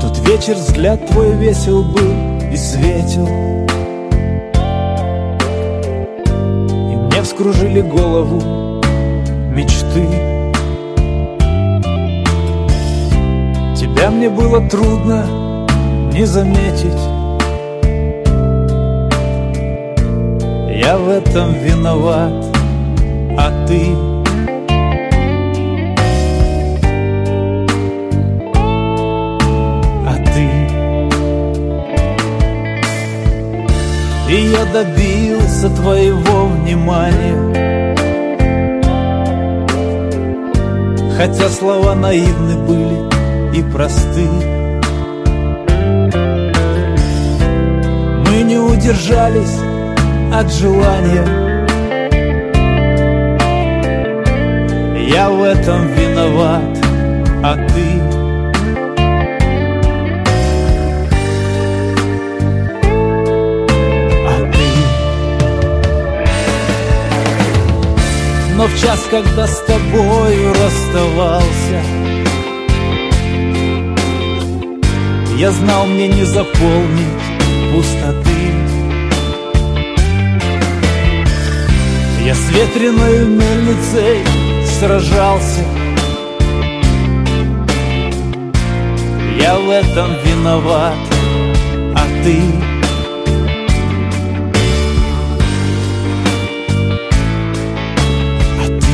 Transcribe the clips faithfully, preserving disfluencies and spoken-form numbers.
тот вечер взгляд твой весел был и светил, и мне вскружили голову мечты. Тебя мне было трудно не заметить, я в этом виноват, а ты? А ты? И я добился твоего внимания, хотя слова наивны были и просты. Мы не удержались от желания, я в этом виноват, а ты? А ты? Но в час, когда с тобою расставался, я знал, мне не заполнить пустоты. Я с ветреной мельницей сражался, я в этом виноват, а ты? А ты?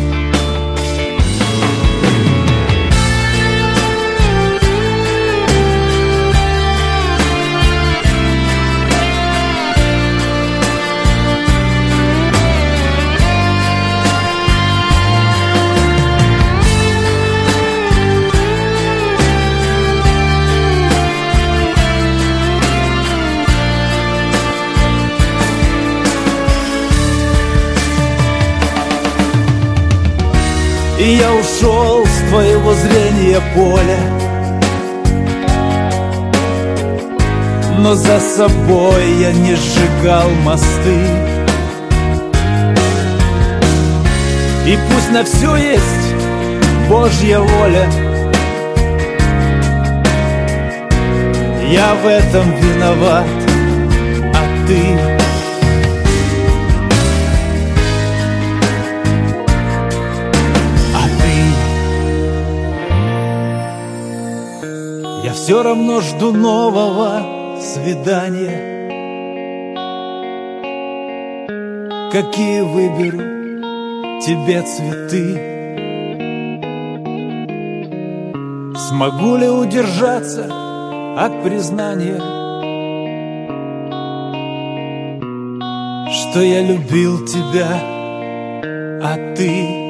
И я ушел с твоего зрения поля, но за собой я не сжигал мосты. И пусть на все есть Божья воля, я в этом виноват, а ты? Я все равно жду нового свидания. Какие выберу тебе цветы? Смогу ли удержаться от признания, что я любил тебя, а ты?